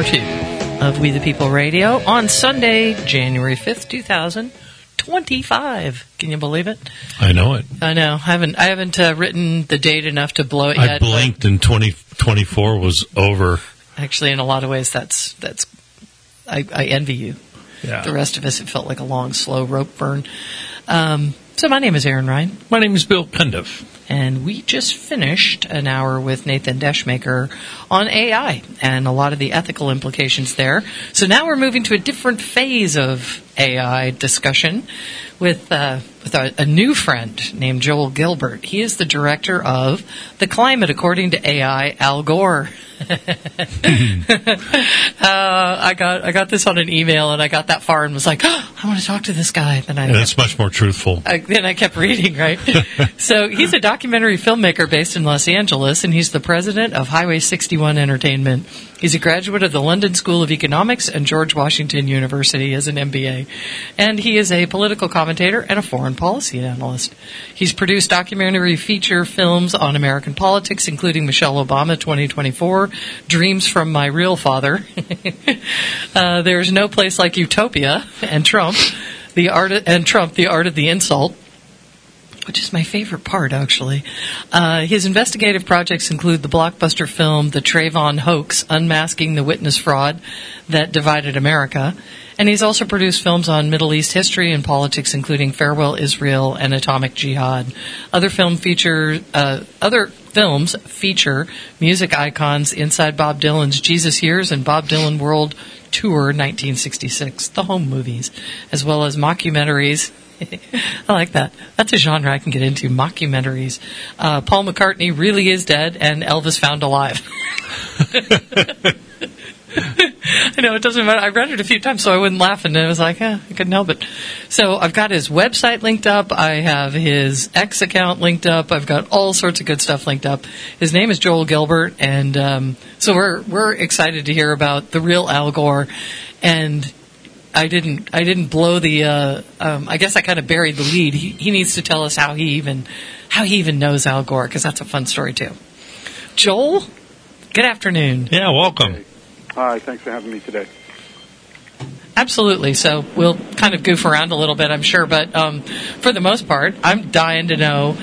hour 2 of We the People Radio on Sunday, January 5th, 2025. Can you believe it? I know it. I know. I haven't written the date enough to blow it yet. I blinked and 2024 was over. Actually, in a lot of ways, that's I envy you. Yeah. The rest of us, it felt like a long, slow rope burn. So my name is Aaron Ryan. My name is Bill Cundiff. And we just finished an hour with Nathan Deschmaker on AI and a lot of the ethical implications there. So now we're moving to a different phase of AI discussion with a new friend named Joel Gilbert. He is the director of The Climate According to AI, Al Gore. I got this on an email, and I got that far and was like, oh, I want to talk to this guy. And it's much more truthful. Then I kept reading, right? So he's a documentary filmmaker based in Los Angeles, and he's the president of Highway 61 Entertainment. He's a graduate of the London School of Economics and George Washington University as an MBA. And he is a political commentator and a foreign policy analyst. He's produced documentary feature films on American politics, including Michelle Obama 2024, Dreams from My Real Father, There's No Place Like Utopia, and Trump, The Art of the Insult, which is my favorite part, actually. His investigative projects include the blockbuster film The Trayvon Hoax, Unmasking the Witness Fraud That Divided America. And he's also produced films on Middle East history and politics, including Farewell Israel and Atomic Jihad. Other films feature music icons inside Bob Dylan's Jesus Years and Bob Dylan World Tour 1966, the home movies, as well as mockumentaries. I like that. That's a genre I can get into, mockumentaries. Paul McCartney Really Is Dead and Elvis Found Alive. I know, it doesn't matter. I read it a few times so I wouldn't laugh, and I was like, I couldn't help it. So I've got his website linked up. I have his X account linked up. I've got all sorts of good stuff linked up. His name is Joel Gilbert, and so we're excited to hear about the real Al Gore. And I didn't blow the. I guess I kind of buried the lead. He needs to tell us how he even knows Al Gore, because that's a fun story too. Joel, good afternoon. Yeah, welcome. Hi, thanks for having me today. Absolutely. So we'll kind of goof around a little bit, I'm sure, but for the most part, I'm dying to know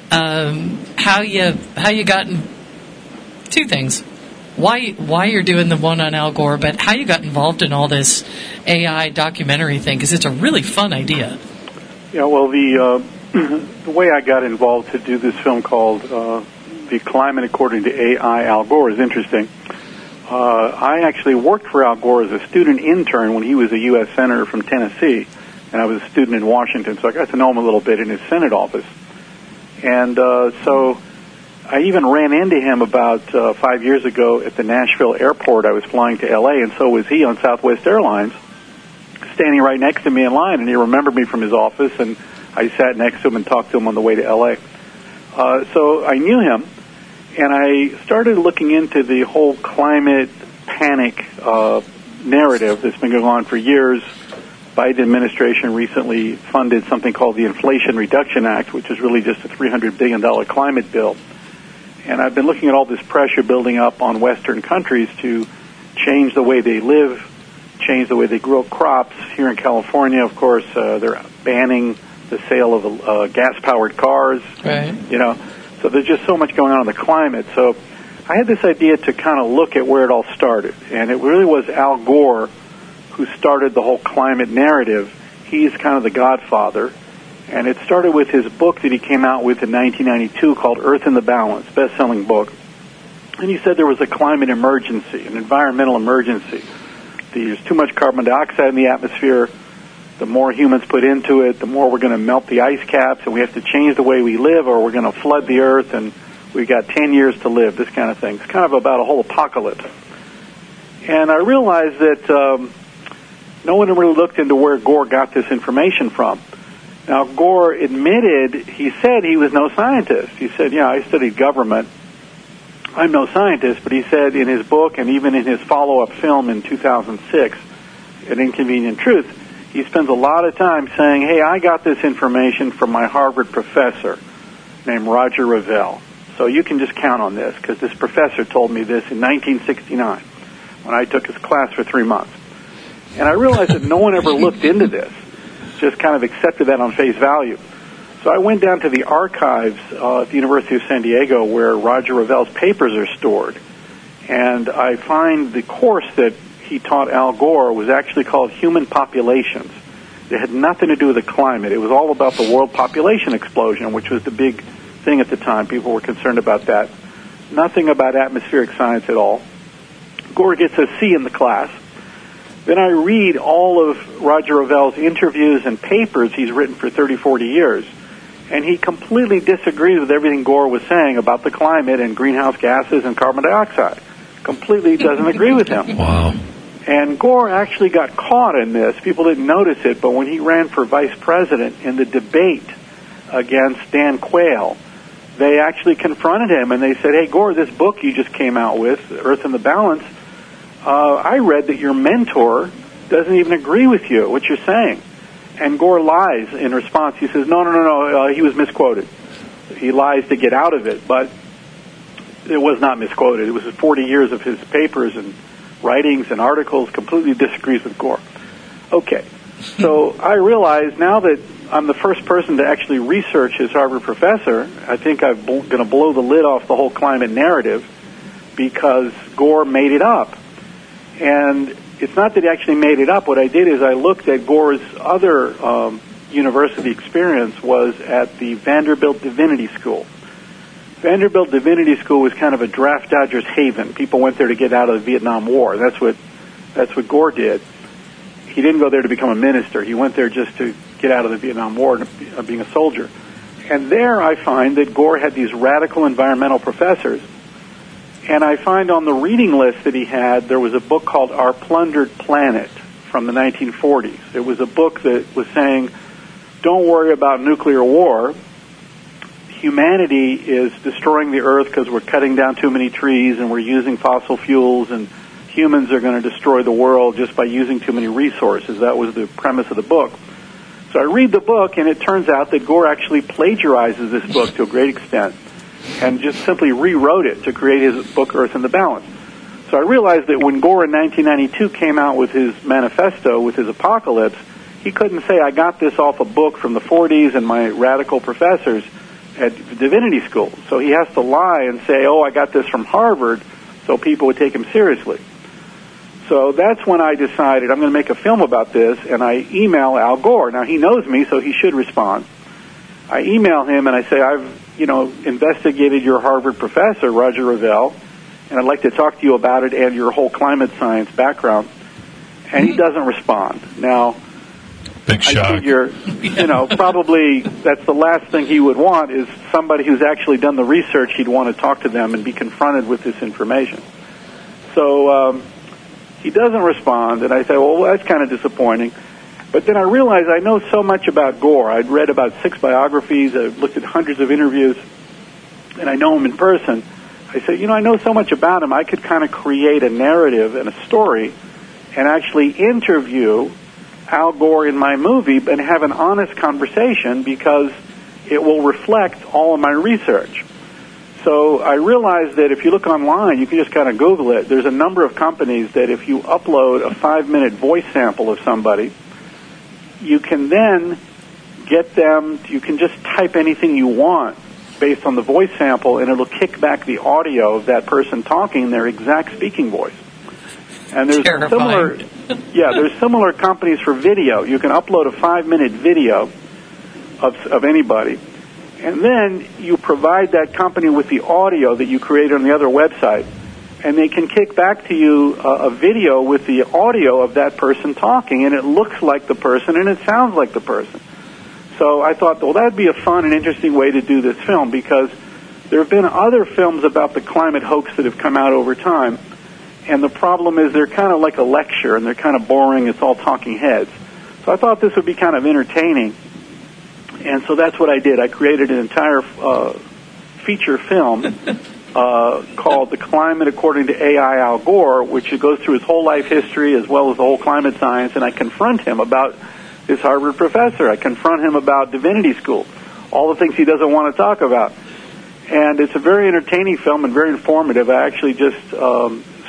how you got in two things. Why you're doing the one on Al Gore, but how you got involved in all this AI documentary thing, because it's a really fun idea. Yeah, well, the way I got involved to do this film called The Climate According to AI, Al Gore is interesting. I actually worked for Al Gore as a student intern when he was a U.S. Senator from Tennessee, and I was a student in Washington, so I got to know him a little bit in his Senate office. And so I even ran into him about 5 years ago at the Nashville airport. I was flying to L.A., and so was he on Southwest Airlines, standing right next to me in line, and he remembered me from his office, and I sat next to him and talked to him on the way to L.A. So I knew him. And I started looking into the whole climate panic narrative that's been going on for years. Biden administration recently funded something called the Inflation Reduction Act, which is really just a $300 billion climate bill. And I've been looking at all this pressure building up on Western countries to change the way they live, change the way they grow crops. Here in California, of course, they're banning the sale of gas-powered cars. Right. So there's just so much going on in the climate. So I had this idea to kind of look at where it all started. And it really was Al Gore who started the whole climate narrative. He's kind of the godfather. And it started with his book that he came out with in 1992 called Earth in the Balance, best-selling book. And he said there was a climate emergency, an environmental emergency. There's too much carbon dioxide in the atmosphere. The more humans put into it, the more we're going to melt the ice caps, and we have to change the way we live, or we're going to flood the earth, and we've got 10 years to live, this kind of thing. It's kind of about a whole apocalypse. And I realized that no one really looked into where Gore got this information from. Now, Gore admitted, he said he was no scientist. He said, I studied government. I'm no scientist, but he said in his book and even in his follow-up film in 2006, An Inconvenient Truth, he spends a lot of time saying, hey, I got this information from my Harvard professor named Roger Revelle. So you can just count on this, because this professor told me this in 1969. when I took his class for 3 months. And I realized that no one ever looked into this, just kind of accepted that on face value. So I went down to the archives at the University of San Diego where Roger Revell's papers are stored. And I find the course that he taught Al Gore was actually called Human Populations. It had nothing to do with the climate. It was all about the world population explosion, which was the big thing at the time. People were concerned about that. Nothing about atmospheric science at all. Gore gets a C in the class. Then I read all of Roger Revell's interviews and papers he's written for 30, 40 years. And he completely disagrees with everything Gore was saying about the climate and greenhouse gases and carbon dioxide. Completely doesn't agree with him. Wow. And Gore actually got caught in this. People didn't notice it, but when he ran for vice president in the debate against Dan Quayle, they actually confronted him and they said, hey, Gore, this book you just came out with, Earth in the Balance, I read that your mentor doesn't even agree with you, what you're saying. And Gore lies in response. He says, no, he was misquoted. He lies to get out of it, but it was not misquoted. It was 40 years of his papers and writings and articles, completely disagrees with Gore. Okay, so I realize now that I'm the first person to actually research his Harvard professor, I think I'm going to blow the lid off the whole climate narrative because Gore made it up. And it's not that he actually made it up. What I did is I looked at Gore's other university experience was at the Vanderbilt Divinity School. Vanderbilt Divinity School was kind of a draft dodger's haven. People went there to get out of the Vietnam War. That's what Gore did. He didn't go there to become a minister. He went there just to get out of the Vietnam War and being a soldier. And there I find that Gore had these radical environmental professors. And I find on the reading list that he had, there was a book called Our Plundered Planet from the 1940s. It was a book that was saying, don't worry about nuclear war. Humanity is destroying the earth because we're cutting down too many trees and we're using fossil fuels, and humans are going to destroy the world just by using too many resources. That was the premise of the book. So I read the book, and it turns out that Gore actually plagiarizes this book to a great extent and just simply rewrote it to create his book, Earth in the Balance. So I realized that when Gore in 1992 came out with his manifesto, with his apocalypse, he couldn't say, I got this off a book from the 40s and my radical professors at Divinity School. So he has to lie and say, I got this from Harvard, so people would take him seriously. So that's when I decided I'm going to make a film about this, and I email Al Gore. Now, he knows me, so he should respond. I email him, and I say, I've investigated your Harvard professor, Roger Revell, and I'd like to talk to you about it and your whole climate science background. And he doesn't respond. Now, big shock. I figure, probably that's the last thing he would want is somebody who's actually done the research. He'd want to talk to them and be confronted with this information. So he doesn't respond, and I say, well, that's kind of disappointing. But then I realized I know so much about Gore. I'd read about 6 biographies. I've looked at hundreds of interviews, and I know him in person. I said, I know so much about him. I could kind of create a narrative and a story and actually interview Al Gore in my movie and have an honest conversation because it will reflect all of my research. So I realized that if you look online, you can just kind of Google it. There's a number of companies that if you upload a 5-minute voice sample of somebody, you can then get them, you can just type anything you want based on the voice sample, and it'll kick back the audio of that person talking, their exact speaking voice. And there's there's similar companies for video. You can upload a 5-minute video of anybody, and then you provide that company with the audio that you created on the other website, and they can kick back to you a video with the audio of that person talking, and it looks like the person and it sounds like the person. So I thought, well, that'd be a fun and interesting way to do this film, because there have been other films about the climate hoax that have come out over time, and the problem is they're kind of like a lecture, and they're kind of boring. It's all talking heads. So I thought this would be kind of entertaining, and so that's what I did. I created an entire feature film called The Climate According to AI Al Gore, which goes through his whole life history as well as the whole climate science, and I confront him about this Harvard professor. I confront him about Divinity School, all the things he doesn't want to talk about. And it's a very entertaining film and very informative. I actually just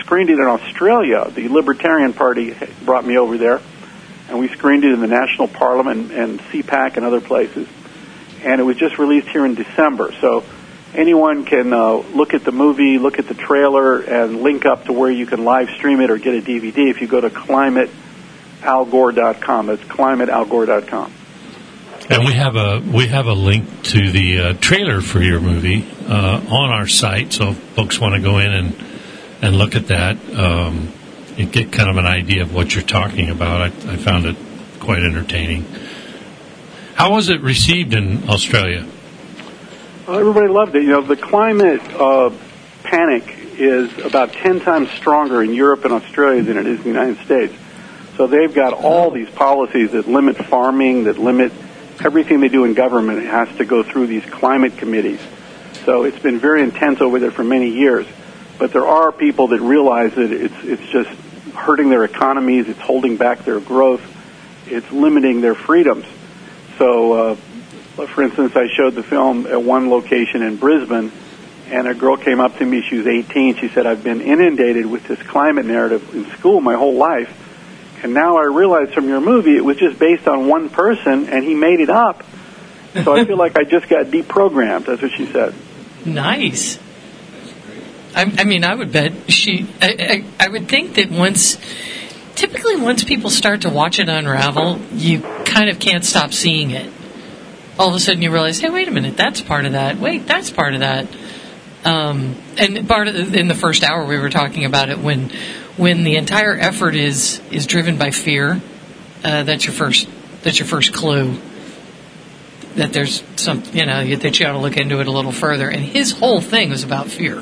screened it in Australia. The Libertarian Party brought me over there, and we screened it in the National Parliament and CPAC and other places. And it was just released here in December. So anyone can look at the movie, look at the trailer, and link up to where you can live stream it or get a DVD if you go to climatealgore.com. That's climatealgore.com. And we have a link to the trailer for your movie on our site, so if folks want to go in and look at that and get kind of an idea of what you're talking about. I found it quite entertaining. How was it received in Australia? Everybody loved it. You know, the climate panic is about 10 times stronger in Europe and Australia than it is in the United States. So they've got all these policies that limit farming, that limit everything they do in government. It has to go through these climate committees. So it's been very intense over there for many years. But there are people that realize that it's just hurting their economies, it's holding back their growth, it's limiting their freedoms. So, for instance, I showed the film at one location in Brisbane, and a girl came up to me, she was 18, she said, I've been inundated with this climate narrative in school my whole life, and now I realize from your movie it was just based on one person, and he made it up. So I feel like I just got deprogrammed, that's what she said. Nice. I mean, I would bet I would think that typically once people start to watch it unravel, you kind of can't stop seeing it. All of a sudden you realize, hey, wait a minute, that's part of that. Wait, that's part of that. And in the first hour we were talking about it when the entire effort is driven by fear. That's your first clue that there's some, that you ought to look into it a little further. And his whole thing was about fear.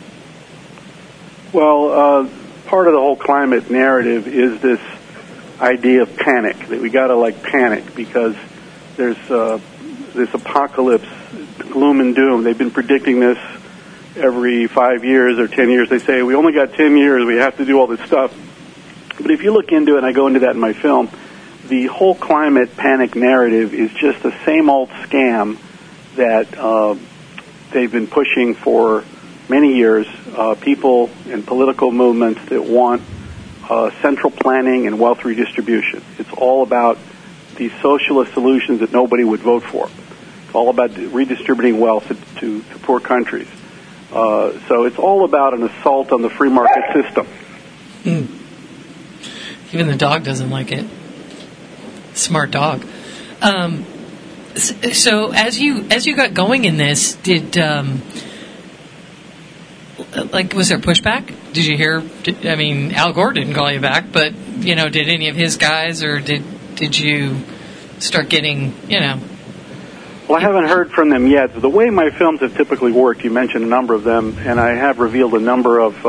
Well, part of the whole climate narrative is this idea of panic, that we got to panic because there's this apocalypse, gloom and doom. They've been predicting this every 5 years or 10 years. They say, we only got 10 years, we have to do all this stuff. But if you look into it, and I go into that in my film, the whole climate panic narrative is just the same old scam that they've been pushing for many years. People and political movements that want central planning and wealth redistribution. It's all about these socialist solutions that nobody would vote for. It's all about redistributing wealth to poor countries. So it's all about an assault on the free market system. Even the dog doesn't like it. Smart dog. So as you got going in this, was there pushback? Did you hear? Al Gore didn't call you back, but did any of his guys, or did you start getting, Well, I haven't heard from them yet. The way my films have typically worked, you mentioned a number of them, and I have revealed a number of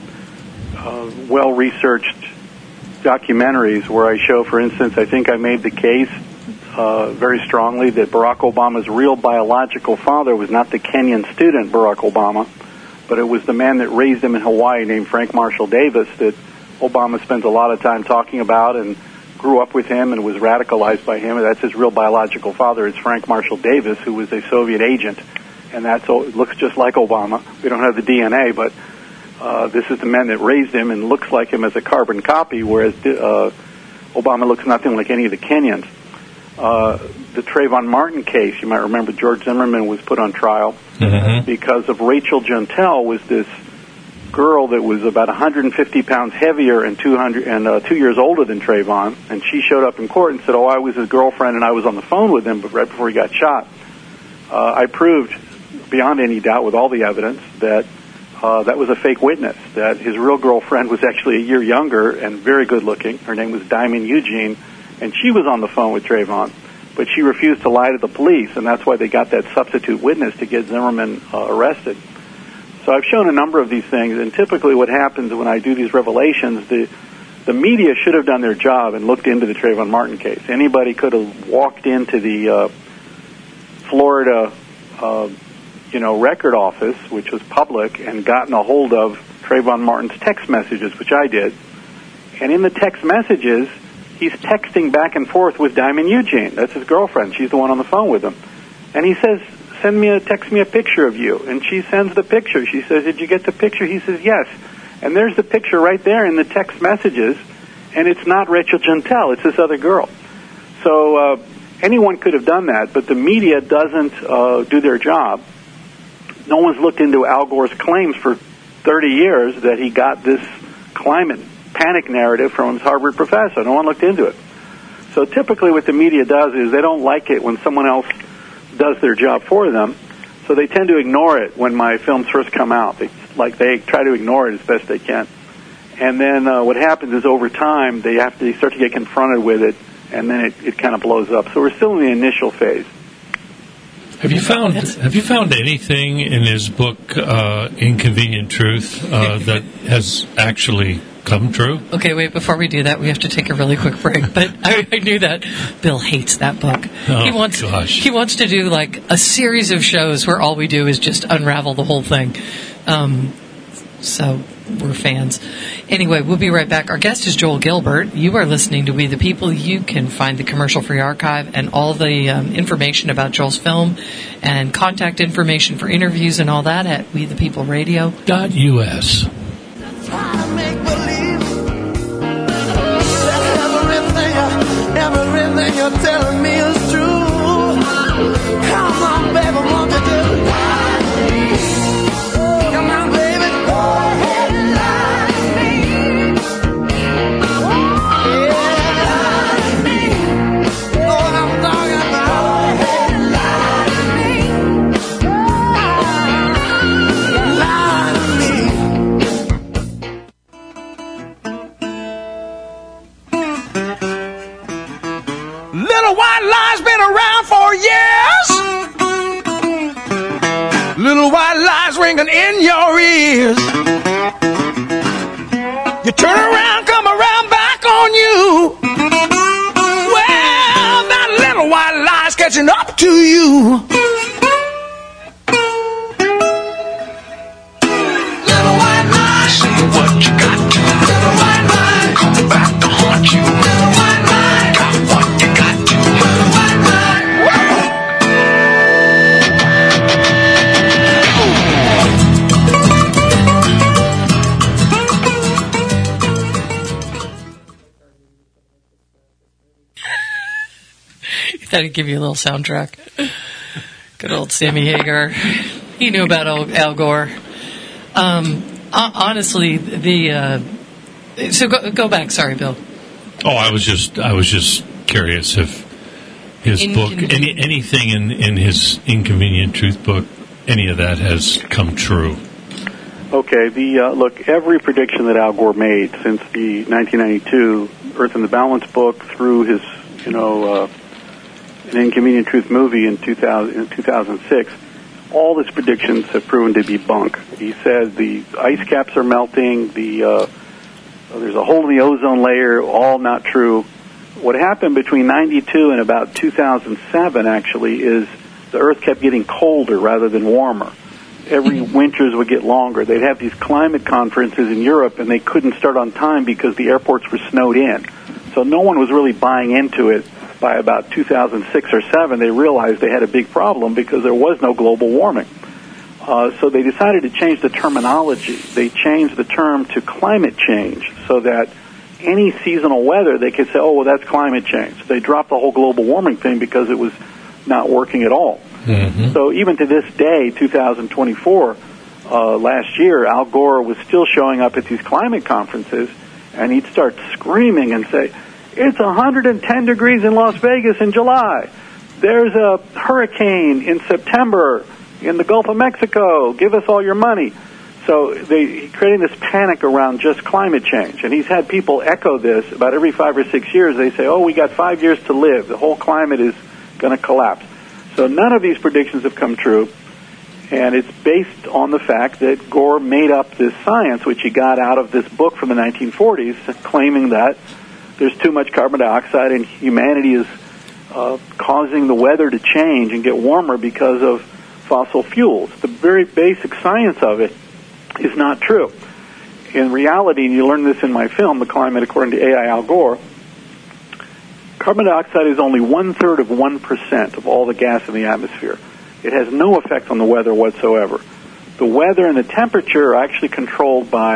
well-researched documentaries where I show, for instance, I think I made the case very strongly that Barack Obama's real biological father was not the Kenyan student Barack Obama, but it was the man that raised him in Hawaii named Frank Marshall Davis that Obama spent a lot of time talking about and grew up with him and was radicalized by him. And that's his real biological father. It's Frank Marshall Davis, who was a Soviet agent, and it looks just like Obama. We don't have the DNA, but this is the man that raised him and looks like him as a carbon copy, whereas Obama looks nothing like any of the Kenyans. The Trayvon Martin case, you might remember George Zimmerman was put on trial because of Rachel Jeantel, was this girl that was about 150 pounds heavier and 2 years older than Trayvon, and she showed up in court and said, I was his girlfriend and I was on the phone with him right before he got shot. I proved beyond any doubt with all the evidence that that was a fake witness, that his real girlfriend was actually a year younger and very good looking. Her name was Diamond Eugene, and she was on the phone with Trayvon, but she refused to lie to the police, and that's why they got that substitute witness to get Zimmerman arrested. So I've shown a number of these things, and typically what happens when I do these revelations, the media should have done their job and looked into the Trayvon Martin case. Anybody could have walked into the Florida record office, which was public, and gotten a hold of Trayvon Martin's text messages, which I did. And in the text messages, he's texting back and forth with Diamond Eugene. That's his girlfriend. She's the one on the phone with him. And he says, text me a picture of you. And she sends the picture. She says, did you get the picture? He says, yes. And there's the picture right there in the text messages, and it's not Rachel Jeantel, it's this other girl. So anyone could have done that, but the media doesn't do their job. No one's looked into Al Gore's claims for 30 years that he got this climate panic narrative from his Harvard professor. No one looked into it. So typically what the media does is they don't like it when someone else does their job for them, so they tend to ignore it when my films first come out. They try to ignore it as best they can. And then what happens is over time they start to get confronted with it, and then it kind of blows up. So we're still in the initial phase. Have you found anything in his book, Inconvenient Truth, that has actually come true? Okay, wait, before we do that, we have to take a really quick break. But I knew that Bill hates that book. He wants to do like a series of shows where all we do is just unravel the whole thing. So we're fans. Anyway, we'll be right back. Our guest is Joel Gilbert. You are listening to We the People. You can find the commercial-free archive and all the information about Joel's film and contact information for interviews and all that at WeThePeopleRadio.us. Everything you're telling me is true. Come on, baby, won't you do it? Come on, baby, go ahead and lie to me. Yeah, lie to me. Know what I'm talking about? Go ahead and lie to me. Lie to me. Little white lie's been around for years. Little white lies ringing in your ears. You turn around, come around back on you. Well, that little white lie's catching up to you. Little white lie, say what you got to. Little white lie, come back to haunt you. Little white lie, got what you got to. Little white lie. Thought I'd give you a little soundtrack. Good old Sammy Hagar. He knew about Al Gore. Honestly, so go back. Sorry, Bill. Oh, I was just curious if his book, anything in his Inconvenient Truth book, any of that has come true. Okay, look, every prediction that Al Gore made since the 1992 Earth in the Balance book through his, an Inconvenient Truth movie in 2006, all his predictions have proven to be bunk. He said the ice caps are melting, there's a hole in the ozone layer, all not true. What happened between 92 and about 2007, actually, is the Earth kept getting colder rather than warmer. Every winters would get longer. They'd have these climate conferences in Europe, and they couldn't start on time because the airports were snowed in. So no one was really buying into it. By about 2006 or 7, they realized they had a big problem because there was no global warming. So they decided to change the terminology. They changed the term to climate change so that any seasonal weather, they could say, oh, well, that's climate change. They dropped the whole global warming thing because it was not working at all. Mm-hmm. So even to this day, 2024, last year, Al Gore was still showing up at these climate conferences, and he'd start screaming and say, it's 110 degrees in Las Vegas in July. There's a hurricane in September in the Gulf of Mexico. Give us all your money. So he's creating this panic around just climate change. And he's had people echo this about every 5 or 6 years. They say, oh, we got 5 years to live. The whole climate is going to collapse. So none of these predictions have come true. And it's based on the fact that Gore made up this science, which he got out of this book from the 1940s, claiming that there's too much carbon dioxide and humanity is causing the weather to change and get warmer because of fossil fuels. The very basic science of it is not true. In reality, and you learn this in my film, The Climate According to AI Al Gore, carbon dioxide is only 1/3 of 1% of all the gas in the atmosphere. It has no effect on the weather whatsoever. The weather and the temperature are actually controlled by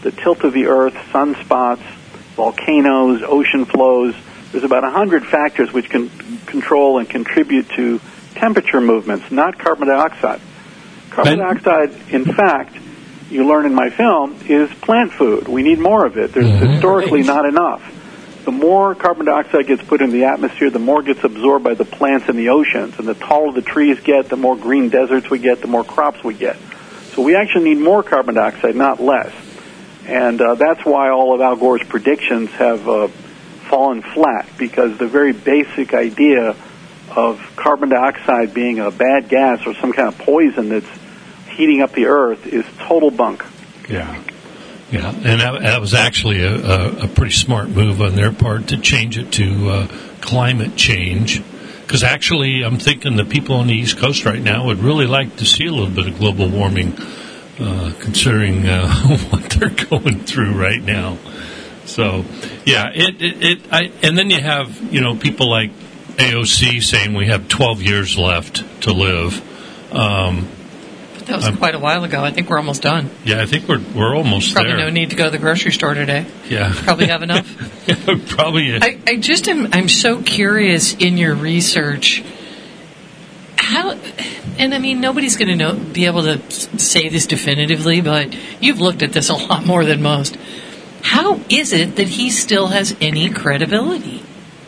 the tilt of the Earth, sunspots, volcanoes, ocean flows. There's about 100 factors which can control and contribute to temperature movements, not carbon dioxide. Carbon dioxide, in fact, you learn in my film, is plant food. We need more of it. There's historically not enough. The more carbon dioxide gets put in the atmosphere, the more gets absorbed by the plants in the oceans. And the taller the trees get, the more green deserts we get, the more crops we get. So we actually need more carbon dioxide, not less. And that's why all of Al Gore's predictions have fallen flat, because the very basic idea of carbon dioxide being a bad gas or some kind of poison that's heating up the Earth is total bunk. Yeah. Yeah, and that was actually a pretty smart move on their part to change it to climate change. Because actually, I'm thinking the people on the East Coast right now would really like to see a little bit of global warming, considering what they're going through right now. So, yeah, and then you have, people like AOC saying we have 12 years left to live. That was quite a while ago. I think we're almost done. Yeah, I think we're almost probably there. No need to go to the grocery store today. Yeah. Probably have enough. Yeah, probably. I just I'm so curious in your research how, and I mean, nobody's going to be able to say this definitively, but you've looked at this a lot more than most. How is it that he still has any credibility?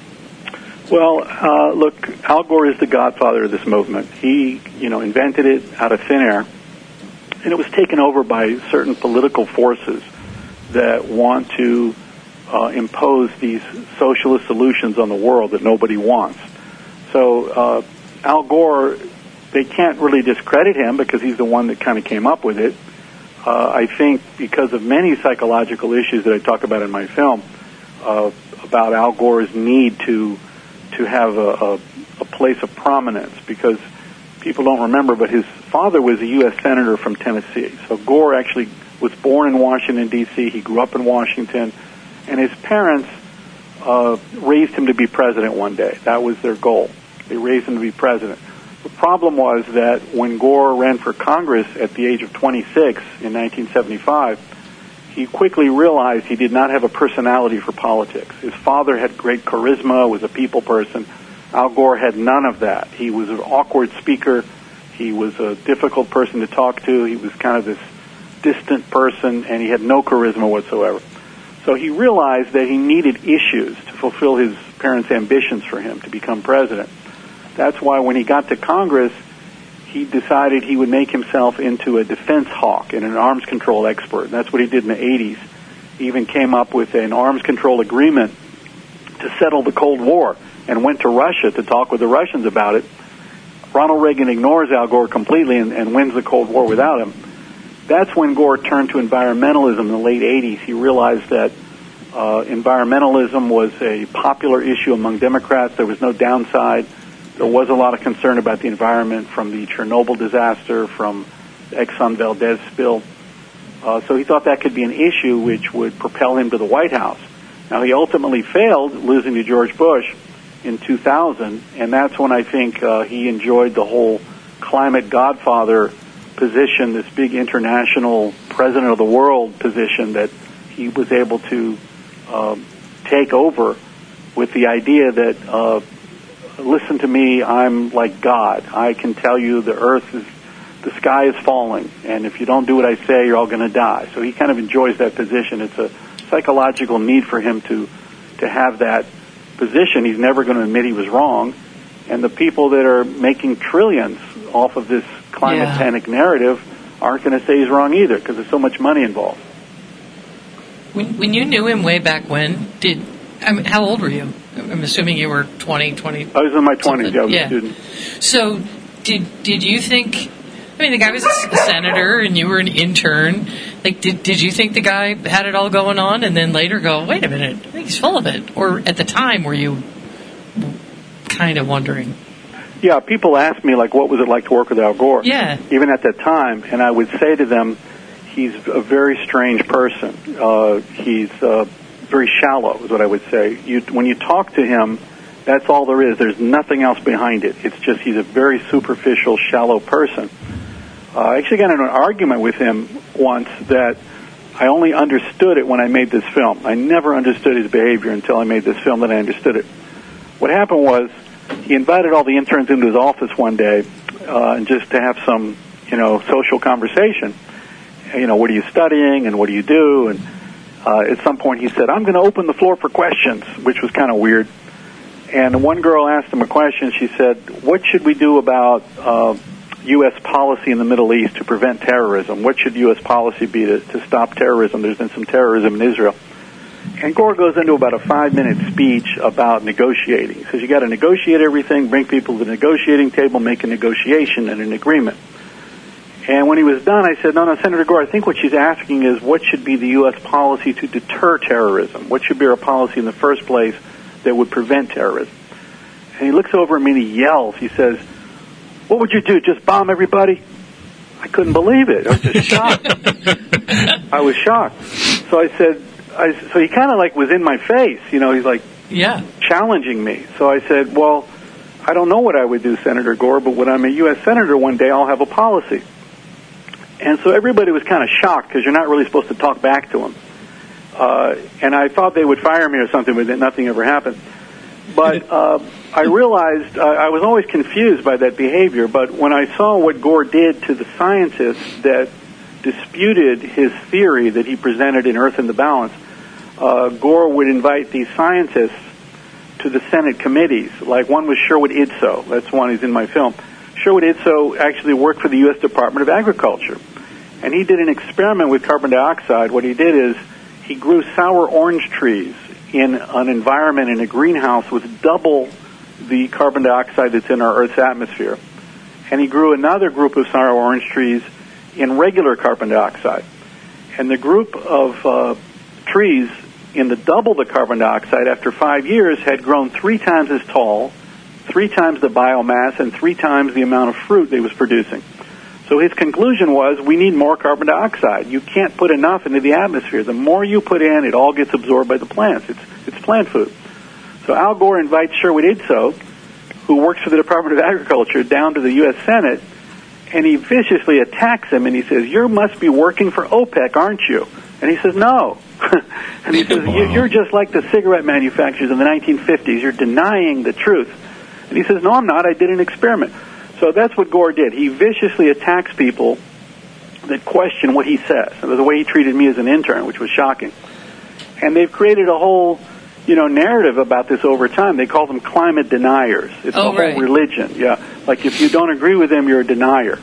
Well, look, Al Gore is the godfather of this movement. He, invented it out of thin air, and it was taken over by certain political forces that want to impose these socialist solutions on the world that nobody wants. So Al Gore, they can't really discredit him because he's the one that kind of came up with it. I think because of many psychological issues that I talk about in my film about Al Gore's need to have a place of prominence, because people don't remember, but his father was a U.S. Senator from Tennessee. So Gore actually was born in Washington, D.C. He grew up in Washington, and his parents raised him to be president one day. That was their goal. They raised him to be president. The problem was that when Gore ran for Congress at the age of 26 in 1975, he quickly realized he did not have a personality for politics. His father had great charisma, was a people person. Al Gore had none of that. He was an awkward speaker. He was a difficult person to talk to. He was kind of this distant person, and he had no charisma whatsoever. So he realized that he needed issues to fulfill his parents' ambitions for him to become president. That's why when he got to Congress, he decided he would make himself into a defense hawk and an arms control expert. And that's what he did in the 80s. He even came up with an arms control agreement to settle the Cold War and went to Russia to talk with the Russians about it. Ronald Reagan ignores Al Gore completely and wins the Cold War without him. That's when Gore turned to environmentalism in the late 80s. He realized that environmentalism was a popular issue among Democrats. There was no downside. There was a lot of concern about the environment from the Chernobyl disaster, from the Exxon Valdez spill. So he thought that could be an issue which would propel him to the White House. Now, he ultimately failed, losing to George Bush in 2000, and that's when I think he enjoyed the whole climate godfather position, this big international president of the world position that he was able to take over with the idea that listen to me, I'm like God. I can tell you the sky is falling, and if you don't do what I say, you're all going to die. So he kind of enjoys that position. It's a psychological need for him to have that position. He's never going to admit he was wrong. And the people that are making trillions off of this climate panic narrative aren't going to say he's wrong either, because there's so much money involved. When you knew him way back when, how old were you? I'm assuming you were 20. I was in my 20s. Yeah, I was a student. So did you think, I mean, the guy was a senator and you were an intern. Like, did you think the guy had it all going on and then later go, wait a minute, I think he's full of it? Or at the time, were you kind of wondering? Yeah, people ask me, like, what was it like to work with Al Gore? Yeah. Even at that time. And I would say to them, he's a very strange person. He's very shallow, is what I would say. When you talk to him, that's all there is. There's nothing else behind it. It's just he's a very superficial, shallow person. I actually got in an argument with him once that I only understood it when I made this film. I never understood his behavior until I made this film, then I understood it. What happened was he invited all the interns into his office one day and just to have some, social conversation. What are you studying and what do you do? And at some point he said, I'm going to open the floor for questions, which was kind of weird. And one girl asked him a question. She said, what should we do about U.S. policy in the Middle East to prevent terrorism? What should U.S. policy be to stop terrorism? There's been some terrorism in Israel. And Gore goes into about a 5-minute speech about negotiating. He says you got to negotiate everything, bring people to the negotiating table, make a negotiation and an agreement. And when he was done, I said, no, Senator Gore, I think what she's asking is what should be the U.S. policy to deter terrorism? What should be our policy in the first place that would prevent terrorism? And he looks over at me and he yells. He says, what would you do, just bomb everybody? I couldn't believe it. I was just shocked. I was shocked. So I said, so he kind of like was in my face. He's like challenging me. So I said, well, I don't know what I would do, Senator Gore, but when I'm a U.S. Senator one day, I'll have a policy. And so everybody was kind of shocked because you're not really supposed to talk back to him. And I thought they would fire me or something, but nothing ever happened. But I realized I was always confused by that behavior, but when I saw what Gore did to the scientists that disputed his theory that he presented in Earth in the Balance, Gore would invite these scientists to the Senate committees. Like one was Sherwood Idso. That's one who's in my film. Sherwood Idso actually worked for the U.S. Department of Agriculture. And he did an experiment with carbon dioxide. What he did is he grew sour orange trees in an environment in a greenhouse with double the carbon dioxide that's in our Earth's atmosphere. And he grew another group of sour orange trees in regular carbon dioxide. And the group of trees in the double the carbon dioxide after 5 years had grown 3 times as tall, 3 times the biomass, and 3 times the amount of fruit they was producing. So his conclusion was, we need more carbon dioxide. You can't put enough into the atmosphere. The more you put in, it all gets absorbed by the plants. It's plant food. So Al Gore invites Sherwood Idso, who works for the Department of Agriculture, down to the U.S. Senate, and he viciously attacks him, and he says, you must be working for OPEC, aren't you? And he says, no. And he says, you're just like the cigarette manufacturers in the 1950s. You're denying the truth. And he says, no, I'm not. I did an experiment. So that's what Gore did. He viciously attacks people that question what he says. And the way he treated me as an intern, which was shocking. And they've created a whole, narrative about this over time. They call them climate deniers. It's a whole religion. Yeah. Like if you don't agree with them, you're a denier.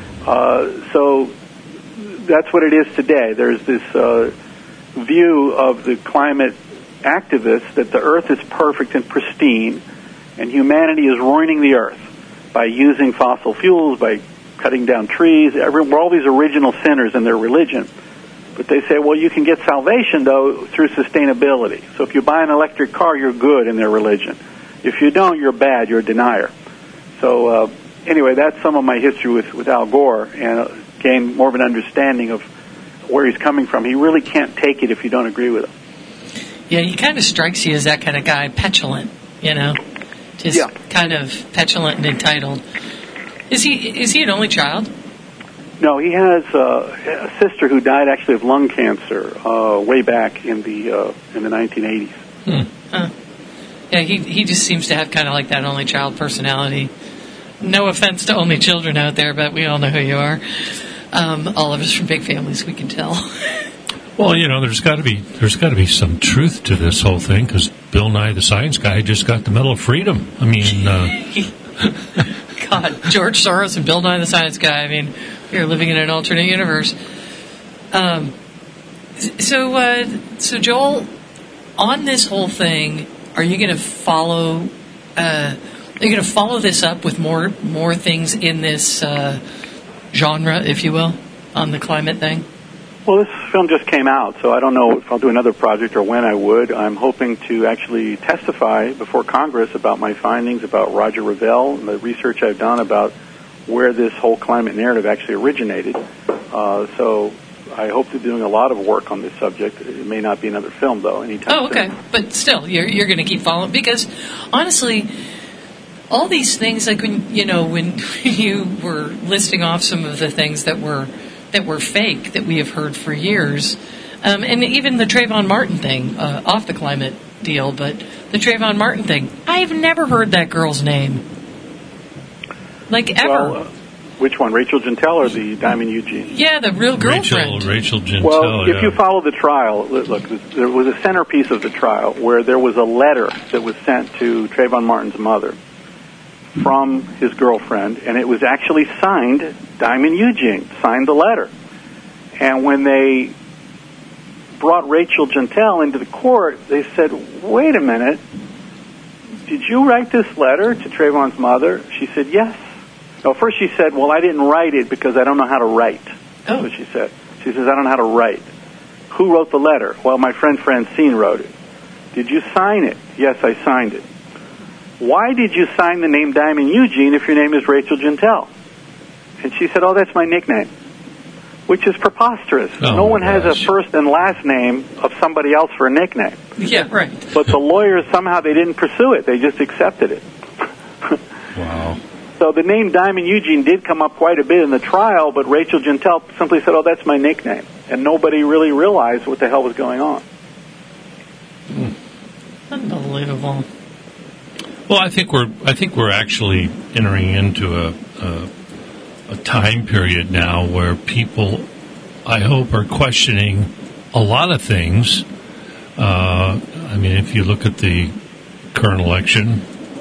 So that's what it is today. There's this view of the climate activists that the Earth is perfect and pristine, and humanity is ruining the Earth by using fossil fuels, by cutting down trees. We're all these original sinners in their religion. But they say, well, you can get salvation, though, through sustainability. So if you buy an electric car, you're good in their religion. If you don't, you're bad. You're a denier. So anyway, that's some of my history with Al Gore, and gain more of an understanding of where he's coming from. He really can't take it if you don't agree with him. Yeah, he kind of strikes you as that kind of guy, petulant, just kind of petulant and entitled. Is he an only child? No, he has a sister who died actually of lung cancer way back in the 1980s. Yeah, he just seems to have kind of like that only child personality. No offense to only children out there, but we all know who you are. All of us from big families, we can tell. Well, there's got to be some truth to this whole thing, because Bill Nye the Science Guy just got the Medal of Freedom. I mean, God, George Soros and Bill Nye the Science Guy. I mean, we're living in an alternate universe. So Joel, on this whole thing, are you going to follow? Are you going to follow this up with more things in this genre, if you will, on the climate thing? Well, this film just came out, so I don't know if I'll do another project or when I would. I'm hoping to actually testify before Congress about my findings about Roger Revelle and the research I've done about where this whole climate narrative actually originated. So I hope to be doing a lot of work on this subject. It may not be another film, though, anytime soon. Okay. But still, you're going to keep following, because honestly, all these things, like when you were listing off some of the things that were fake that we have heard for years, And even the Trayvon Martin thing, off the climate deal, but the Trayvon Martin thing, I've never heard that girl's name. Like, ever. Well, which one, Rachel Gentile or the Diamond Eugene? Yeah, the real girlfriend. Rachel Gentile. Well, if you follow the trial, look, there was a centerpiece of the trial where there was a letter that was sent to Trayvon Martin's mother from his girlfriend, and it was actually signed Diamond Eugene, signed the letter. And when they brought Rachel Gentile into the court, they said, wait a minute, did you write this letter to Trayvon's mother? She said, yes. No, first she said, well, I didn't write it because I don't know how to write. That's what she said. She says, I don't know how to write. Who wrote the letter? Well, my friend Francine wrote it. Did you sign it? Yes, I signed it. Why did you sign the name Diamond Eugene if your name is Rachel Gentile? And she said, oh, that's my nickname, which is preposterous. Oh, no one has a gosh. first and last name of somebody else for a nickname. Yeah, right. But the lawyers, somehow they didn't pursue it. They just accepted it. Wow. So the name Diamond Eugene did come up quite a bit in the trial, but Rachel Gentile simply said, oh, that's my nickname. And nobody really realized what the hell was going on. Unbelievable. Well, I think we're actually entering into a time period now where people, I hope, are questioning a lot of things. I mean, if you look at the current election,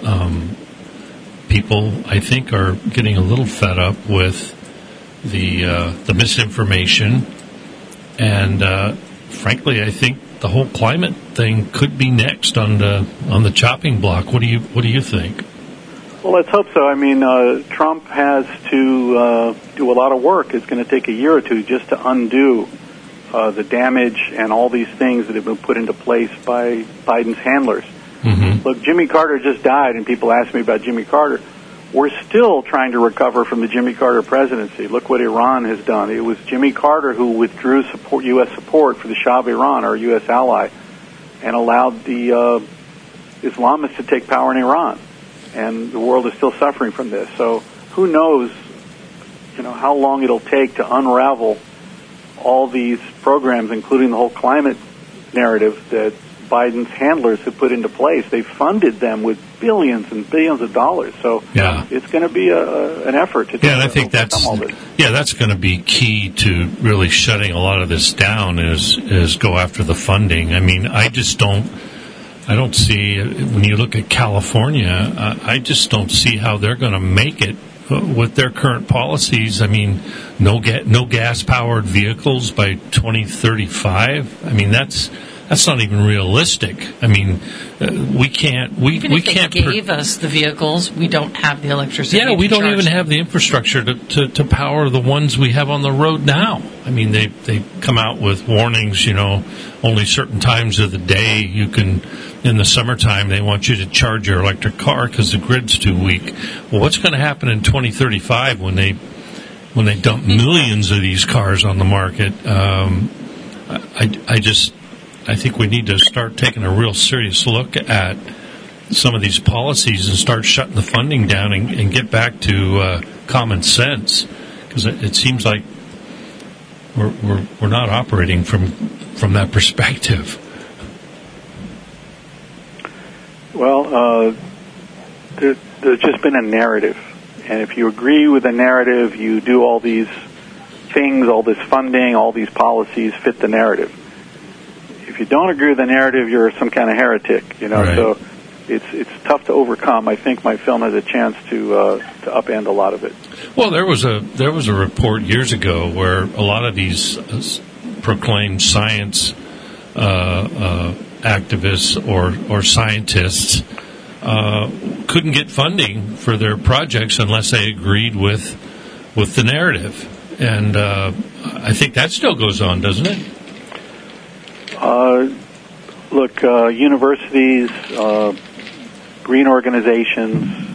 people, I think, are getting a little fed up with the misinformation, and frankly, I think the whole climate thing could be next on the chopping block. What do you think? Well, let's hope so. I mean, Trump has to do a lot of work. It's going to take a year or two just to undo the damage and all these things that have been put into place by Biden's handlers. Mm-hmm. Look, Jimmy Carter just died, and people ask me about Jimmy Carter. We're still trying to recover from the Jimmy Carter presidency. Look what Iran has done. It was Jimmy Carter who withdrew U.S. support for the Shah of Iran, our U.S. ally, and allowed the Islamists to take power in Iran. And the world is still suffering from this. So who knows, how long it'll take to unravel all these programs, including the whole climate narrative that Biden's handlers have put into place. They've funded them with billions and billions of dollars. So yeah, it's going to be an effort to and I think that's all this. That's going to be key to really shutting a lot of this down. Is go after the funding. I mean, I don't see, when you look at California, I just don't see how they're going to make it with their current policies. I mean, no gas-powered vehicles by 2035. I mean, that's not even realistic. I mean, we can't. Even if they gave us the vehicles, we don't have the electricity. Yeah, we don't even them. have the infrastructure to power the ones we have on the road now. I mean, they come out with warnings. Only certain times of the day you can. In the summertime, they want you to charge your electric car because the grid's too weak. Well, what's going to happen in 2035 when they dump millions of these cars on the market? I think we need to start taking a real serious look at some of these policies and start shutting the funding down and get back to common sense, because it seems like we're not operating from that perspective. Well, there's just been a narrative, and if you agree with the narrative, you do all these things, all this funding, all these policies fit the narrative. If you don't agree with the narrative, you're some kind of heretic, Right. So it's tough to overcome. I think my film has a chance to upend a lot of it. Well, there was a report years ago where a lot of these proclaimed science activists or scientists couldn't get funding for their projects unless they agreed with the narrative, and I think that still goes on, doesn't it? Look, universities, green organizations,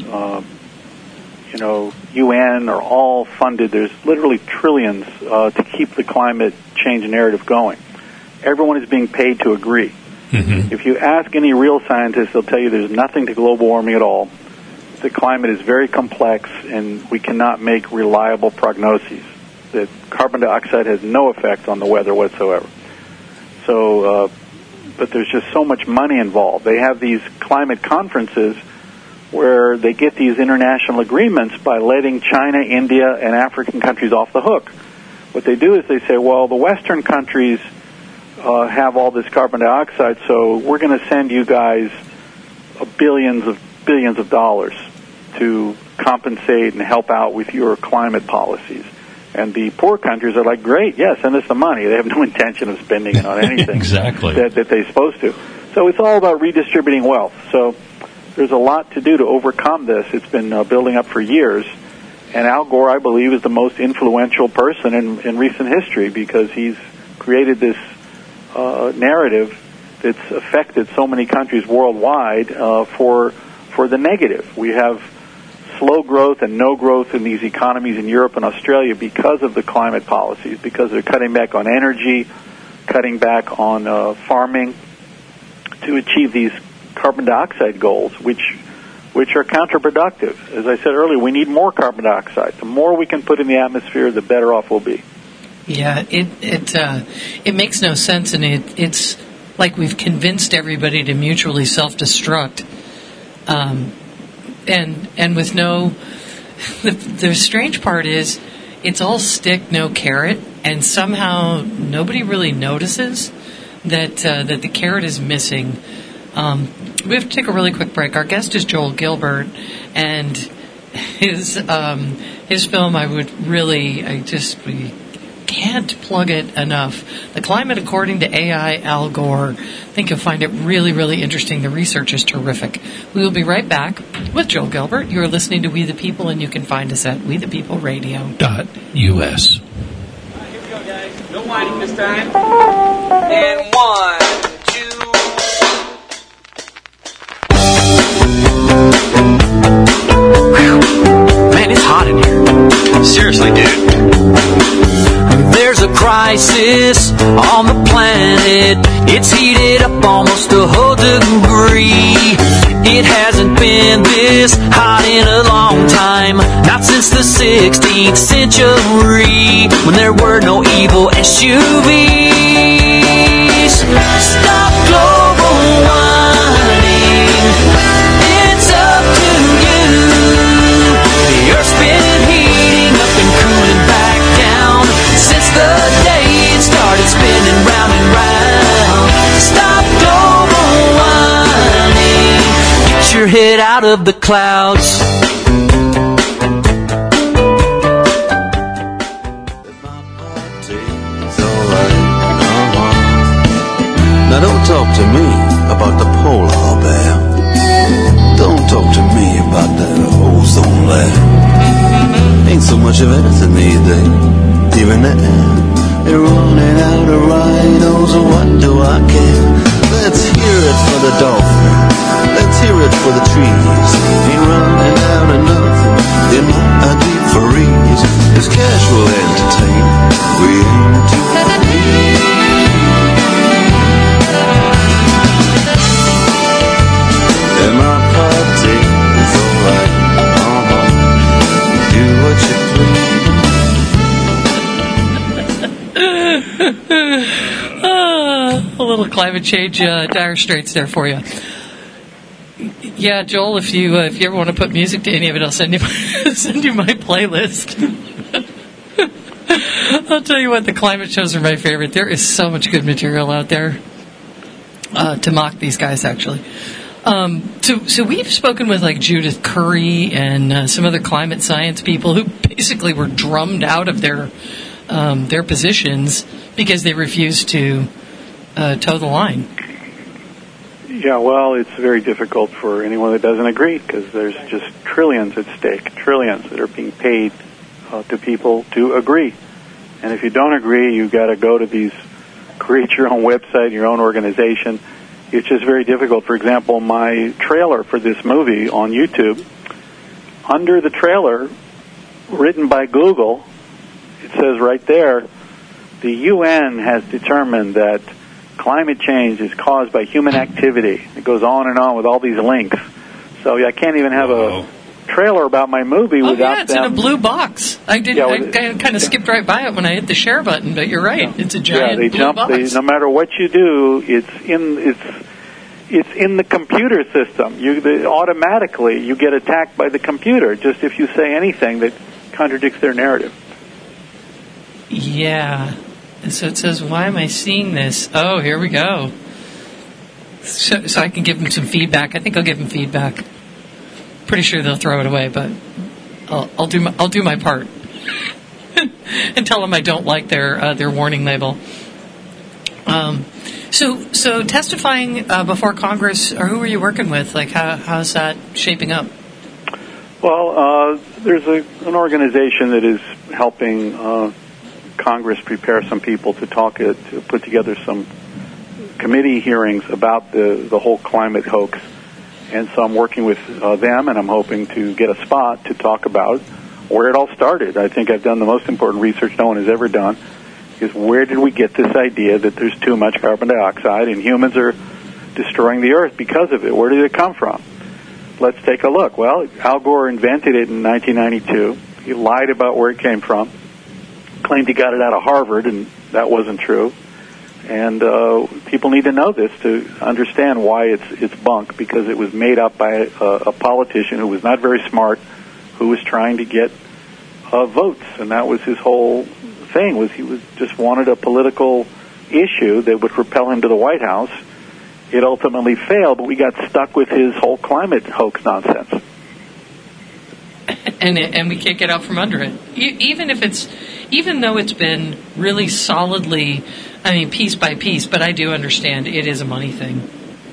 UN are all funded. There's literally trillions to keep the climate change narrative going. Everyone is being paid to agree. Mm-hmm. If you ask any real scientist, they'll tell you there's nothing to global warming at all. The climate is very complex, and we cannot make reliable prognoses. That carbon dioxide has no effect on the weather whatsoever. So, but there's just so much money involved. They have these climate conferences where they get these international agreements by letting China, India, and African countries off the hook. What they do is they say, well, the Western countries have all this carbon dioxide, so we're going to send you guys billions of dollars to compensate and help out with your climate policies. And the poor countries are like, great, yeah, send us the money. They have no intention of spending it on anything exactly that they're supposed to. So it's all about redistributing wealth. So there's a lot to do to overcome this. It's been building up for years. And Al Gore, I believe, is the most influential person in recent history because he's created this narrative that's affected so many countries worldwide for the negative. We have slow growth and no growth in these economies in Europe and Australia because of the climate policies, because they're cutting back on energy, cutting back on farming to achieve these carbon dioxide goals, which are counterproductive. As I said earlier, we need more carbon dioxide. The more we can put in the atmosphere, the better off we'll be. Yeah, it makes no sense, and it's like we've convinced everybody to mutually self-destruct, and with no. The strange part is, it's all stick, no carrot, and somehow nobody really notices that the carrot is missing. We have to take a really quick break. Our guest is Joel Gilbert, and his film, we can't plug it enough. The Climate According to AI, Al Gore. I think you'll find it really, really interesting. The research is terrific. We will be right back with Joel Gilbert. You are listening to We the People, and you can find us at WeThePeopleRadio.us. Here we go, guys. No whining this time. And 1, 2. Man, it's hot in here. Seriously, dude. There's a crisis on the planet. It's heated up almost a whole degree. It hasn't been this hot in a long time, not since the 16th century, when there were no evil SUVs. Stop global warming. It's up to you. The Earth's been heating up and cooling back down since the day it started spinning round and round. Stop global warming. Get your head out of the clouds. Now don't talk to me about the polar bear. Don't talk to me about the ozone layer. Ain't so much of anything these days. Even the air, they're running out of rhinos. What do I care? Let's hear it for the dolphin. Let's hear it for the trees. Ain't running out of nothing in my deep freeze. This cash will entertain. We aim to please. And my party is alright. Do what you please. A little climate change dire straits there for you. Yeah, Joel, if you ever want to put music to any of it, I'll send you my playlist. I'll tell you what, the climate shows are my favorite. There is so much good material out there to mock these guys, actually. So we've spoken with like Judith Curry and some other climate science people who basically were drummed out of their positions because they refused to toe the line. Yeah, well, it's very difficult for anyone that doesn't agree because there's just trillions at stake, trillions that are being paid to people to agree. And if you don't agree, you've got to go to these, create your own website, your own organization. It's just very difficult. For example, my trailer for this movie on YouTube, under the trailer, written by Google, it says right there, the UN has determined that climate change is caused by human activity. It goes on and on with all these links. So I can't even have trailer about my movie Oh, without yeah, it's them. in a blue box. I did. Yeah, I kind of skipped right by it when I hit the share button, but you're right. It's a giant they blue jump. box. No matter what you do, it's in the computer system. Automatically you get attacked by the computer just if you say anything that contradicts their narrative. Yeah. And so it says, why am I seeing this? Oh, here we go. So I can give them some feedback. I think I'll give them feedback. Pretty sure they'll throw it away, but I'll do my part and tell them I don't like their warning label. So testifying before Congress, or who were you working with? Like, how's that shaping up? Well, there's an organization that is helping Congress prepare some people to put together some committee hearings about the whole climate hoax. And so I'm working with them, and I'm hoping to get a spot to talk about where it all started. I think I've done the most important research no one has ever done, is where did we get this idea that there's too much carbon dioxide and humans are destroying the earth because of it? Where did it come from? Let's take a look. Well, Al Gore invented it in 1992. He lied about where it came from, claimed he got it out of Harvard, and that wasn't true. And people need to know this to understand why it's bunk, because it was made up by a politician who was not very smart, who was trying to get votes, and that was his whole thing. Was he just wanted a political issue that would propel him to the White House. It ultimately failed, but we got stuck with his whole climate hoax nonsense. And we can't get out from under it. Even though it's been really solidly, I mean, piece by piece, but I do understand it is a money thing.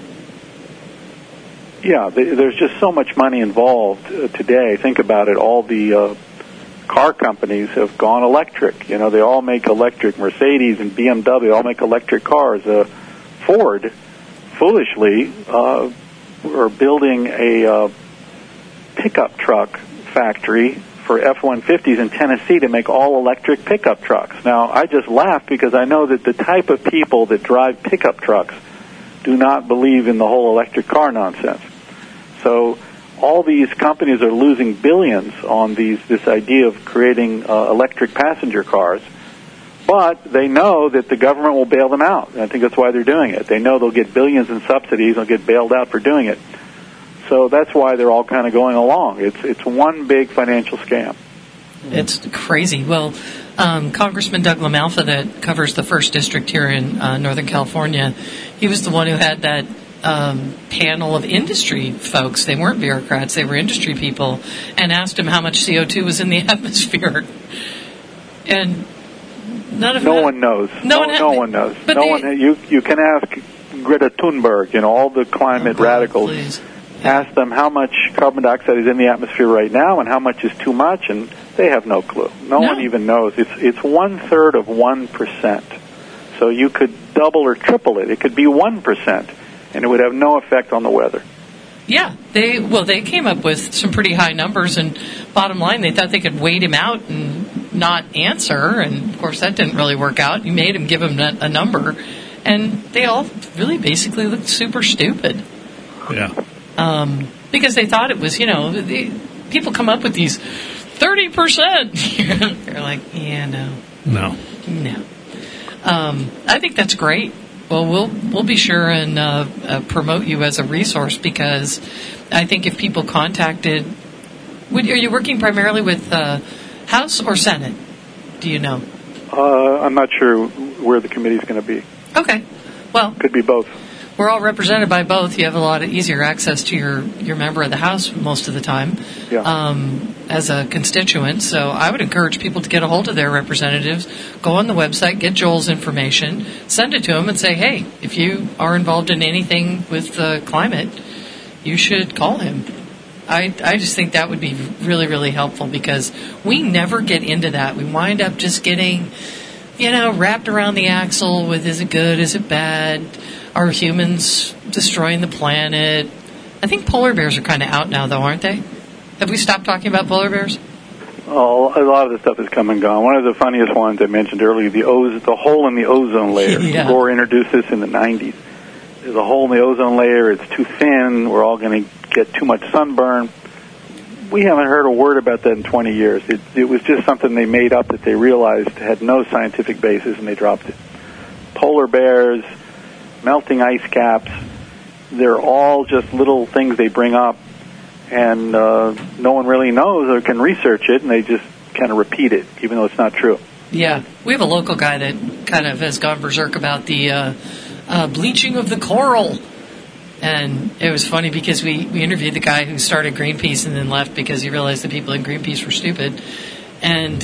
Yeah, there's just so much money involved today. Think about it. All the car companies have gone electric. You know, they all make electric. Mercedes and BMW all make electric cars. Ford, foolishly, are building a pickup truck factory for F-150s in Tennessee to make all electric pickup trucks. Now, I just laugh because I know that the type of people that drive pickup trucks do not believe in the whole electric car nonsense. So all these companies are losing billions on this idea of creating electric passenger cars, but they know that the government will bail them out. And I think that's why they're doing it. They know they'll get billions in subsidies and they'll get bailed out for doing it. So that's why they're all kind of going along. It's one big financial scam. It's crazy. Well, Congressman Doug LaMalfa, that covers the 1st District here in Northern California, he was the one who had that panel of industry folks. They weren't bureaucrats, they were industry people, and asked him how much CO2 was in the atmosphere. And none of no one knows. No one knows. But you can ask Greta Thunberg, all the climate radicals. Please. Ask them how much carbon dioxide is in the atmosphere right now and how much is too much, and they have no clue. No one even knows. It's 1/3 of 1%. So you could double or triple it. It could be 1%, and it would have no effect on the weather. Yeah, they came up with some pretty high numbers, and bottom line, they thought they could wait him out and not answer, and of course that didn't really work out. You made him give him a number, and they all really basically looked super stupid. Yeah. Because they thought it was, people come up with these 30%. They're like, yeah, no. I think that's great. Well, we'll be sure and promote you as a resource, because I think if people contacted, are you working primarily with House or Senate? Do you know? I'm not sure where the committee's going to be. Okay, well, could be both. We're all represented by both. You have a lot of easier access to your member of the House most of the time, as a constituent. So I would encourage people to get a hold of their representatives, go on the website, get Joel's information, send it to him, and say, hey, if you are involved in anything with climate, you should call him. I just think that would be really, really helpful, because we never get into that. We wind up just getting, wrapped around the axle with, is it good, is it bad? Are humans destroying the planet? I think polar bears are kind of out now, though, aren't they? Have we stopped talking about polar bears? Oh, a lot of the stuff has come and gone. One of the funniest ones I mentioned earlier, the hole in the ozone layer. Yeah. Gore introduced this in the 90s. There's a hole in the ozone layer. It's too thin. We're all going to get too much sunburn. We haven't heard a word about that in 20 years. It was just something they made up that they realized had no scientific basis, and they dropped it. Polar bears, melting ice caps, they're all just little things they bring up, and no one really knows or can research it, and they just kind of repeat it, even though it's not true. Yeah, we have a local guy that kind of has gone berserk about the bleaching of the coral. And it was funny because we interviewed the guy who started Greenpeace and then left because he realized the people in Greenpeace were stupid. And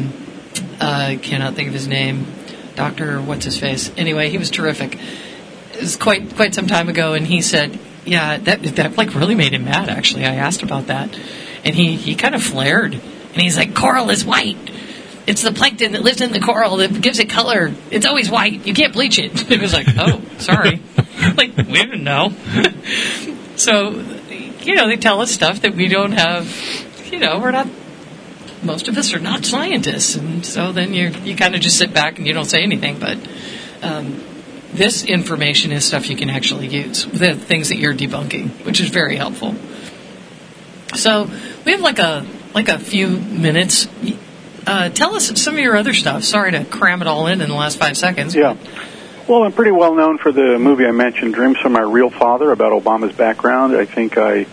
I cannot think of his name. Dr. What's-His-Face. Anyway, he was terrific. It was quite some time ago, and he said, yeah, that like really made him mad, actually. I asked about that. And he kind of flared. And he's like, coral is white. It's the plankton that lives in the coral that gives it color. It's always white. You can't bleach it. It was like, oh, sorry. Like, we didn't know. So, they tell us stuff that we don't have, we're not, most of us are not scientists. And so then you kind of just sit back and you don't say anything. But this information is stuff you can actually use, the things that you're debunking, which is very helpful. So we have like a few minutes. Tell us some of your other stuff. Sorry to cram it all in the last 5 seconds. Yeah. Well, I'm pretty well known for the movie I mentioned, Dreams from My Real Father, about Obama's background. I think I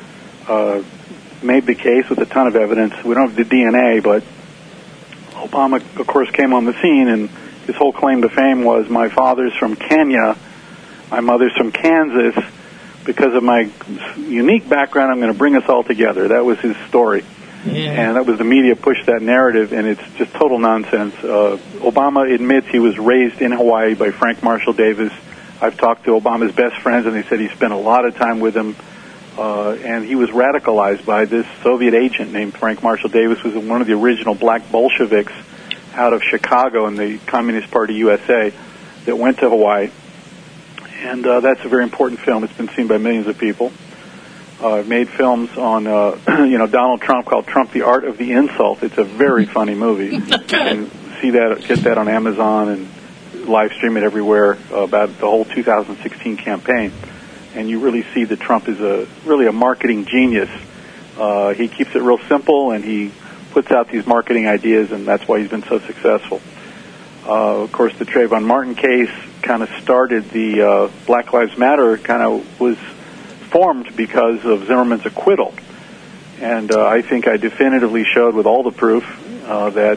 made the case with a ton of evidence. We don't have the DNA, but Obama, of course, came on the scene, and his whole claim to fame was, my father's from Kenya, my mother's from Kansas. Because of my unique background, I'm going to bring us all together. That was his story. Yeah. And that was the media pushed that narrative, and it's just total nonsense. Obama admits he was raised in Hawaii by Frank Marshall Davis. I've talked to Obama's best friends, and they said he spent a lot of time with him, and he was radicalized by this Soviet agent named Frank Marshall Davis, who was one of the original black Bolsheviks out of Chicago in the Communist Party USA that went to Hawaii. And that's a very important film. It's been seen by millions of people. I've made films on, Donald Trump called Trump: The Art of the Insult. It's a very funny movie. You can get that on Amazon and live stream it everywhere about the whole 2016 campaign. And you really see that Trump is really a marketing genius. He keeps it real simple, and he puts out these marketing ideas, and that's why he's been so successful. Of course, the Trayvon Martin case kind of started the Black Lives Matter, kind of was formed because of Zimmerman's acquittal. And I think I definitively showed with all the proof that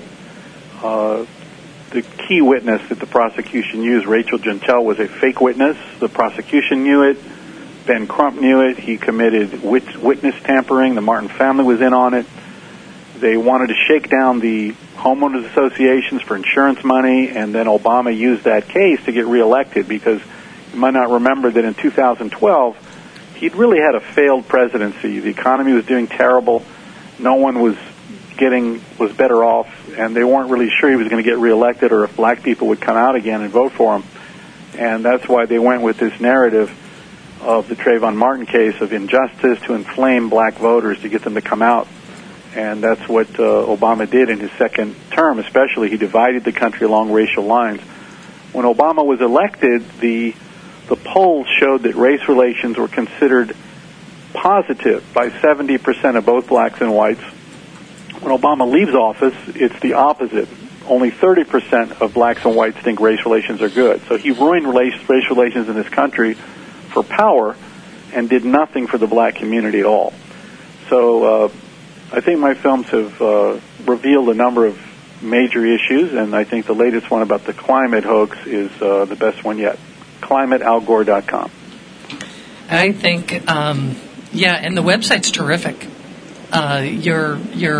the key witness that the prosecution used, Rachel Jeantel, was a fake witness. The prosecution knew it. Ben Crump knew it. He committed witness tampering. The Martin family was in on it. They wanted to shake down the homeowners associations for insurance money, and then Obama used that case to get reelected, because you might not remember that in 2012, he'd really had a failed presidency. The economy was doing terrible. No one was better off, and they weren't really sure he was going to get reelected or if black people would come out again and vote for him. And that's why they went with this narrative of the Trayvon Martin case of injustice to inflame black voters to get them to come out. And that's what Obama did in his second term, especially. He divided the country along racial lines. When Obama was elected, the polls showed that race relations were considered positive by 70% of both blacks and whites. When Obama leaves office, it's the opposite. Only 30% of blacks and whites think race relations are good. So he ruined race relations in this country for power and did nothing for the black community at all. So I think my films have revealed a number of major issues, and I think the latest one about the climate hoax is the best one yet. ClimateAlGore.com. I think, and the website's terrific. Your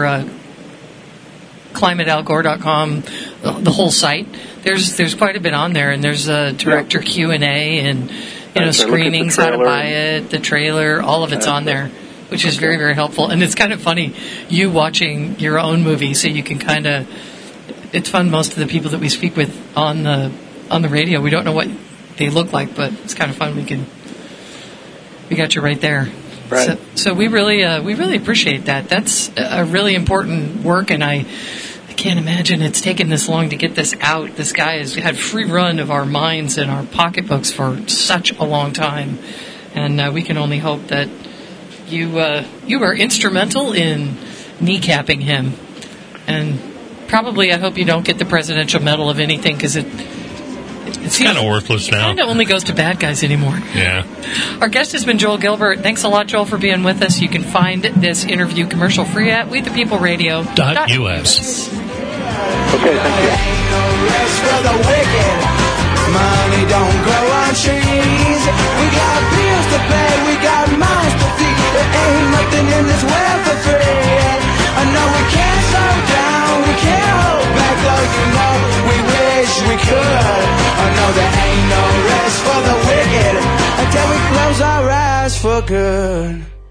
ClimateAlGore.com, the whole site. There's quite a bit on there, and there's a director Q&A and screenings, how to buy it, the trailer, all of it's on there, which is very, very helpful. And it's kind of funny, you watching your own movie, so you can kind of. It's fun. Most of the people that we speak with on the radio, we don't know what they look like, but it's kind of fun. We got you right there. Right. So we really appreciate that. That's a really important work, and I can't imagine it's taken this long to get this out. This guy has had free run of our minds and our pocketbooks for such a long time, and we can only hope that you were instrumental in kneecapping him, and probably I hope you don't get the Presidential Medal of anything, because it's kind of worthless now. Kind of only goes to bad guys anymore. Yeah. Our guest has been Joel Gilbert. Thanks a lot, Joel, for being with us. You can find this interview commercial free at WeThePeopleRadio.us. Okay, thank you. Ain't no rest for the wicked. Money don't grow on trees. We got bills to pay, we got mouths to feed. There ain't nothing in this world for free. I know we can't slow down, we can't hold back, though you know we wish we could. I know there ain't no rest for the wicked until we close our eyes for good.